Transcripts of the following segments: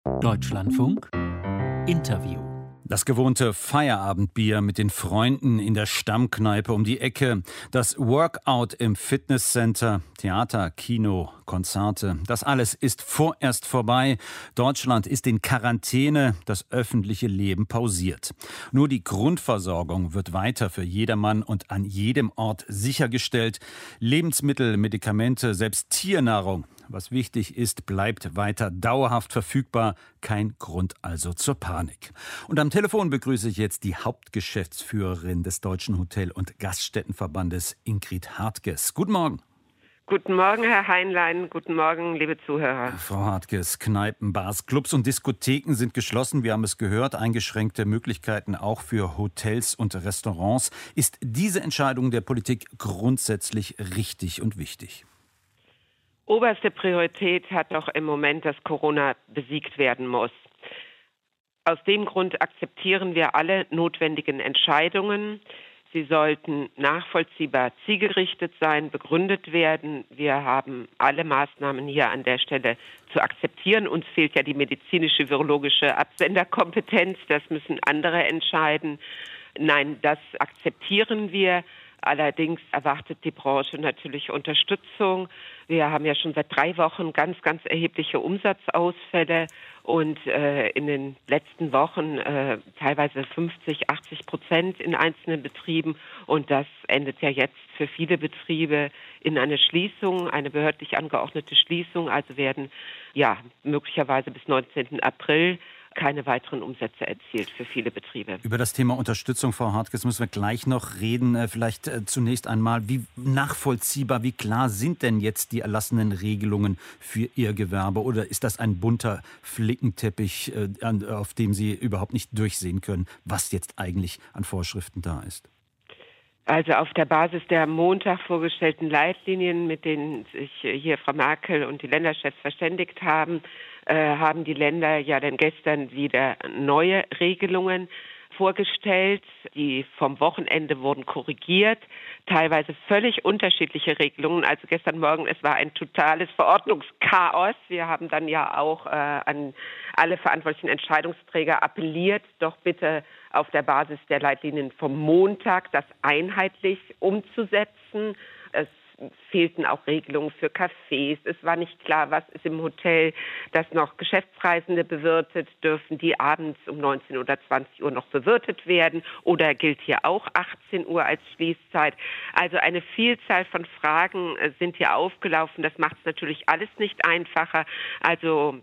Deutschlandfunk Interview. Das gewohnte Feierabendbier mit den Freunden in der Stammkneipe um die Ecke, das Workout im Fitnesscenter, Theater, Kino, Konzerte, das alles ist vorerst vorbei. Deutschland ist in Quarantäne, das öffentliche Leben pausiert. Nur die Grundversorgung wird weiter für jedermann und an jedem Ort sichergestellt. Lebensmittel, Medikamente, selbst Tiernahrung, was wichtig ist, bleibt weiter dauerhaft verfügbar. Kein Grund also zur Panik. Und am Telefon begrüße ich jetzt die Hauptgeschäftsführerin des Deutschen Hotel- und Gaststättenverbandes, Ingrid Hartges. Guten Morgen. Guten Morgen, Herr Heinlein. Guten Morgen, liebe Zuhörer. Frau Hartges, Kneipen, Bars, Clubs und Diskotheken sind geschlossen. Wir haben es gehört, eingeschränkte Möglichkeiten auch für Hotels und Restaurants. Ist diese Entscheidung der Politik grundsätzlich richtig und wichtig? Oberste Priorität hat doch im Moment, dass Corona besiegt werden muss. Aus dem Grund akzeptieren wir alle notwendigen Entscheidungen. Sie sollten nachvollziehbar zielgerichtet sein, begründet werden. Wir haben alle Maßnahmen hier an der Stelle zu akzeptieren. Uns fehlt ja die medizinische, virologische Absenderkompetenz. Das müssen andere entscheiden. Nein, das akzeptieren wir. Allerdings erwartet die Branche natürlich Unterstützung. Wir haben ja schon seit 3 Wochen ganz erhebliche Umsatzausfälle und in den letzten Wochen teilweise 50-80% in einzelnen Betrieben. Und das endet ja jetzt für viele Betriebe in eine Schließung, eine behördlich angeordnete Schließung. Also werden ja möglicherweise bis 19. April keine weiteren Umsätze erzielt für viele Betriebe. Über das Thema Unterstützung, Frau Hartges, müssen wir gleich noch reden. Vielleicht zunächst einmal, wie nachvollziehbar, wie klar sind denn jetzt die erlassenen Regelungen für Ihr Gewerbe? Oder ist das ein bunter Flickenteppich, auf dem Sie überhaupt nicht durchsehen können, was jetzt eigentlich an Vorschriften da ist? Also auf der Basis der am Montag vorgestellten Leitlinien, mit denen sich hier Frau Merkel und die Länderchefs verständigt haben, haben die Länder ja dann gestern wieder neue Regelungen vorgestellt. Die vom Wochenende wurden korrigiert, teilweise völlig unterschiedliche Regelungen. Also gestern Morgen, es war ein totales Verordnungschaos. Wir haben dann ja auch an alle verantwortlichen Entscheidungsträger appelliert, doch bitte auf der Basis der Leitlinien vom Montag das einheitlich umzusetzen. Es fehlten auch Regelungen für Cafés. Es war nicht klar, was ist im Hotel, das noch Geschäftsreisende bewirtet, dürfen die abends um 19 oder 20 Uhr noch bewirtet werden oder gilt hier auch 18 Uhr als Schließzeit. Also eine Vielzahl von Fragen sind hier aufgelaufen. Das macht es natürlich alles nicht einfacher. Also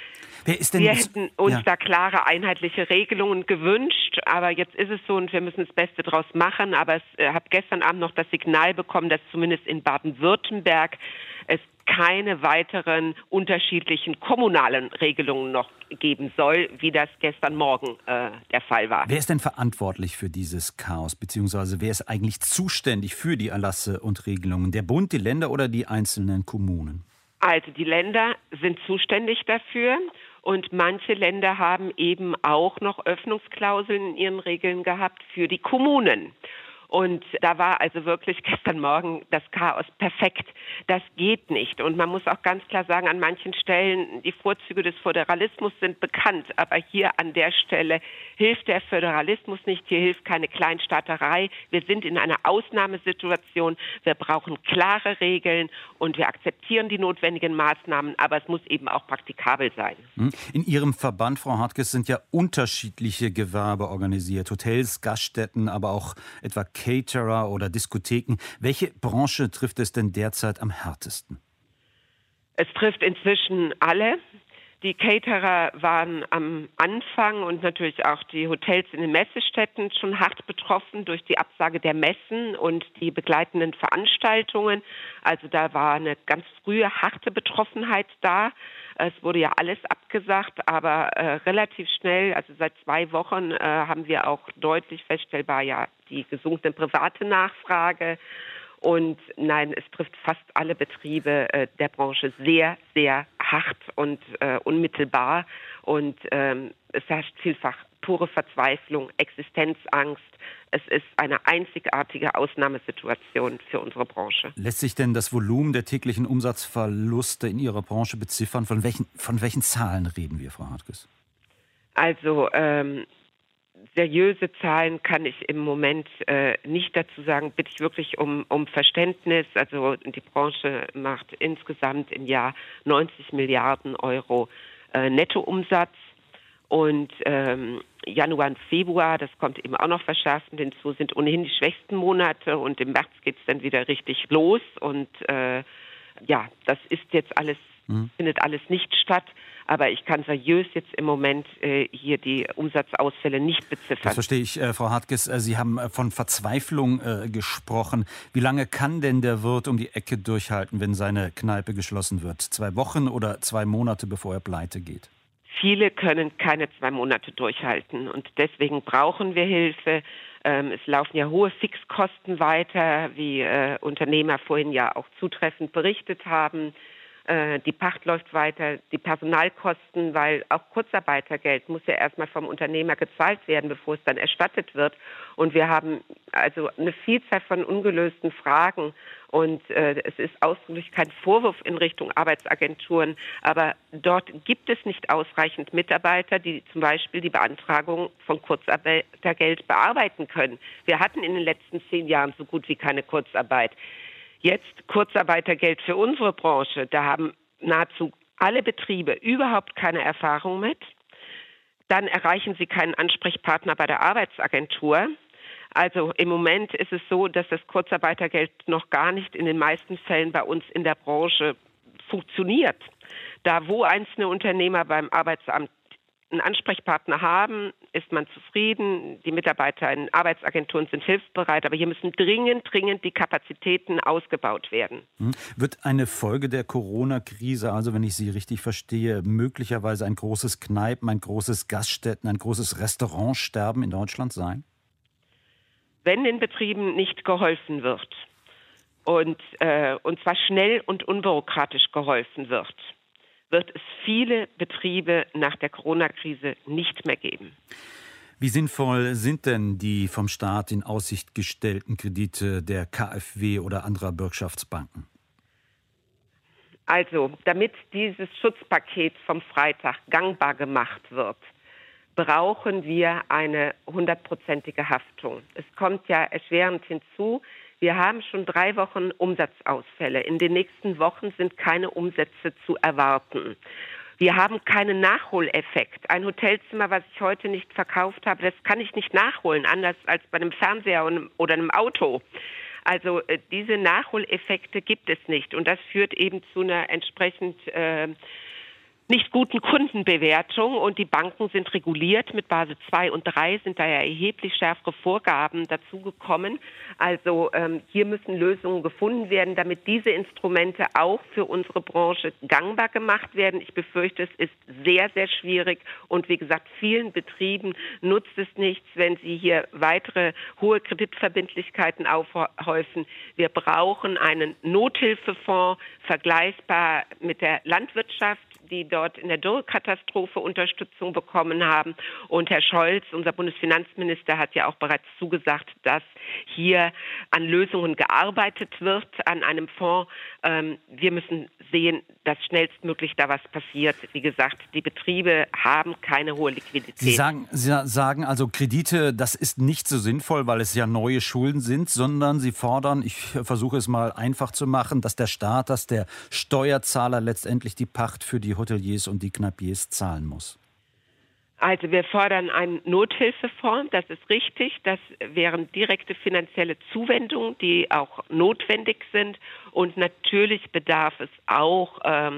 wir hätten uns da klare, einheitliche Regelungen gewünscht, aber jetzt ist es so und wir müssen das Beste draus machen. Aber ich habe gestern Abend noch das Signal bekommen, dass zumindest in Baden-Württemberg es keine weiteren unterschiedlichen kommunalen Regelungen noch geben soll, wie das gestern Morgen der Fall war. Wer ist denn verantwortlich für dieses Chaos, beziehungsweise wer ist eigentlich zuständig für die Erlasse und Regelungen? Der Bund, die Länder oder die einzelnen Kommunen? Also die Länder sind zuständig dafür. Und manche Länder haben eben auch noch Öffnungsklauseln in ihren Regeln gehabt für die Kommunen. Und da war also wirklich gestern Morgen das Chaos perfekt. Das geht nicht. Und man muss auch ganz klar sagen, an manchen Stellen, die Vorzüge des Föderalismus sind bekannt. Aber hier an der Stelle hilft der Föderalismus nicht. Hier hilft keine Kleinstaaterei. Wir sind in einer Ausnahmesituation. Wir brauchen klare Regeln und wir akzeptieren die notwendigen Maßnahmen. Aber es muss eben auch praktikabel sein. In Ihrem Verband, Frau Hartges, sind ja unterschiedliche Gewerbe organisiert. Hotels, Gaststätten, aber auch etwa Caterer oder Diskotheken. Welche Branche trifft es denn derzeit am härtesten? Es trifft inzwischen alle. Die Caterer waren am Anfang und natürlich auch die Hotels in den Messestätten schon hart betroffen durch die Absage der Messen und die begleitenden Veranstaltungen. Also da war eine ganz frühe harte Betroffenheit da. Es wurde ja alles abgesagt, aber relativ schnell, also seit 2 Wochen, haben wir auch deutlich feststellbar ja die gesunkene private Nachfrage. Und nein, es trifft fast alle Betriebe der Branche sehr, sehr hart und unmittelbar. Und es herrscht vielfach pure Verzweiflung, Existenzangst, es ist eine einzigartige Ausnahmesituation für unsere Branche. Lässt sich denn das Volumen der täglichen Umsatzverluste in Ihrer Branche beziffern? Von welchen Zahlen reden wir, Frau Hartges? Also seriöse Zahlen kann ich im Moment nicht dazu sagen. Bitte ich wirklich um Verständnis. Also die Branche macht insgesamt im Jahr 90 Milliarden Euro Nettoumsatz. Und Januar und Februar, das kommt eben auch noch verschärfend hinzu, sind ohnehin die schwächsten Monate. Und im März geht es dann wieder richtig los. Und das ist jetzt alles, findet alles nicht statt. Aber ich kann seriös jetzt im Moment hier die Umsatzausfälle nicht beziffern. Das verstehe ich, Frau Hartges. Sie haben von Verzweiflung gesprochen. Wie lange kann denn der Wirt um die Ecke durchhalten, wenn seine Kneipe geschlossen wird? 2 Wochen oder 2 Monate, bevor er pleite geht? Viele können keine 2 Monate durchhalten und deswegen brauchen wir Hilfe. Es laufen ja hohe Fixkosten weiter, wie Unternehmer vorhin ja auch zutreffend berichtet haben. Die Pacht läuft weiter, die Personalkosten, weil auch Kurzarbeitergeld muss ja erstmal vom Unternehmer gezahlt werden, bevor es dann erstattet wird. Und wir haben also eine Vielzahl von ungelösten Fragen. Und es ist ausdrücklich kein Vorwurf in Richtung Arbeitsagenturen, aber dort gibt es nicht ausreichend Mitarbeiter, die zum Beispiel die Beantragung von Kurzarbeitergeld bearbeiten können. Wir hatten in den letzten 10 Jahren so gut wie keine Kurzarbeit. Jetzt Kurzarbeitergeld für unsere Branche, da haben nahezu alle Betriebe überhaupt keine Erfahrung mit. Dann erreichen sie keinen Ansprechpartner bei der Arbeitsagentur. Also im Moment ist es so, dass das Kurzarbeitergeld noch gar nicht in den meisten Fällen bei uns in der Branche funktioniert. Da, wo einzelne Unternehmer beim Arbeitsamt einen Ansprechpartner haben, ist man zufrieden. Die Mitarbeiter in Arbeitsagenturen sind hilfsbereit, aber hier müssen dringend die Kapazitäten ausgebaut werden. Wird eine Folge der Corona-Krise, also wenn ich Sie richtig verstehe, möglicherweise ein großes Kneipen, ein großes Gaststätten, ein großes Restaurantsterben in Deutschland sein? Wenn den Betrieben nicht geholfen wird und zwar schnell und unbürokratisch geholfen wird es viele Betriebe nach der Corona-Krise nicht mehr geben. Wie sinnvoll sind denn die vom Staat in Aussicht gestellten Kredite der KfW oder anderer Bürgschaftsbanken? Also, damit dieses Schutzpaket vom Freitag gangbar gemacht wird, brauchen wir eine 100-prozentige Haftung. Es kommt ja erschwerend hinzu, wir haben schon 3 Wochen Umsatzausfälle. In den nächsten Wochen sind keine Umsätze zu erwarten. Wir haben keinen Nachholeffekt. Ein Hotelzimmer, was ich heute nicht verkauft habe, das kann ich nicht nachholen, anders als bei einem Fernseher oder einem Auto. Also diese Nachholeffekte gibt es nicht. Und das führt eben zu einer entsprechend nicht guten Kundenbewertung, und die Banken sind reguliert. Mit Basel II und 3 sind da ja erheblich schärfere Vorgaben dazugekommen. Also hier müssen Lösungen gefunden werden, damit diese Instrumente auch für unsere Branche gangbar gemacht werden. Ich befürchte, es ist sehr, sehr schwierig, und wie gesagt, vielen Betrieben nutzt es nichts, wenn sie hier weitere hohe Kreditverbindlichkeiten aufhäufen. Wir brauchen einen Nothilfefonds, vergleichbar mit der Landwirtschaft, die dort in der Dürrekatastrophe Unterstützung bekommen haben. Und Herr Scholz, unser Bundesfinanzminister, hat ja auch bereits zugesagt, dass hier an Lösungen gearbeitet wird, an einem Fonds. Wir müssen sehen, dass schnellstmöglich da was passiert. Wie gesagt, die Betriebe haben keine hohe Liquidität. Sie sagen also, Kredite, das ist nicht so sinnvoll, weil es ja neue Schulden sind, sondern Sie fordern, ich versuche es mal einfach zu machen, dass der Staat, dass der Steuerzahler letztendlich die Pacht für die Hoteliers und die Kneipiers zahlen muss. Also wir fordern einen Nothilfefonds, das ist richtig. Das wären direkte finanzielle Zuwendungen, die auch notwendig sind. Und natürlich bedarf es auch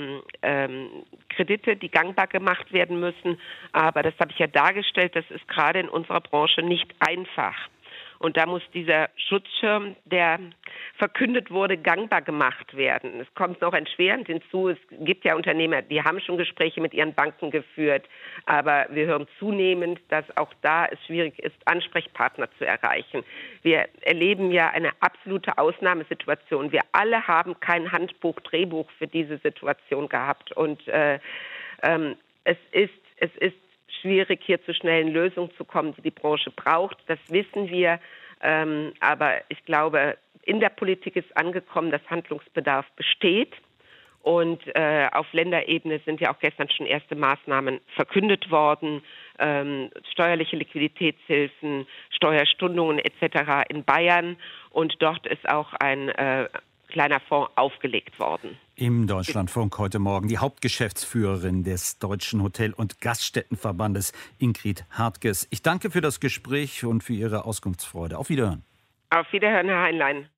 Kredite, die gangbar gemacht werden müssen. Aber das habe ich ja dargestellt, das ist gerade in unserer Branche nicht einfach. Und da muss dieser Schutzschirm, der verkündet wurde, gangbar gemacht werden. Es kommt noch erschwerend hinzu, es gibt ja Unternehmer, die haben schon Gespräche mit ihren Banken geführt, aber wir hören zunehmend, dass auch da es schwierig ist, Ansprechpartner zu erreichen. Wir erleben ja eine absolute Ausnahmesituation. Wir alle haben kein Handbuch, Drehbuch für diese Situation gehabt. Und es ist schwierig, hier zu schnellen Lösungen zu kommen, die die Branche braucht. Das wissen wir. Aber ich glaube, in der Politik ist angekommen, dass Handlungsbedarf besteht. Und auf Länderebene sind ja auch gestern schon erste Maßnahmen verkündet worden. Steuerliche Liquiditätshilfen, Steuerstundungen etc. in Bayern. Und dort ist auch ein kleiner Fonds aufgelegt worden. Im Deutschlandfunk heute Morgen die Hauptgeschäftsführerin des Deutschen Hotel- und Gaststättenverbandes, Ingrid Hartges. Ich danke für das Gespräch und für Ihre Auskunftsfreude. Auf Wiederhören. Auf Wiederhören, Herr Heinlein.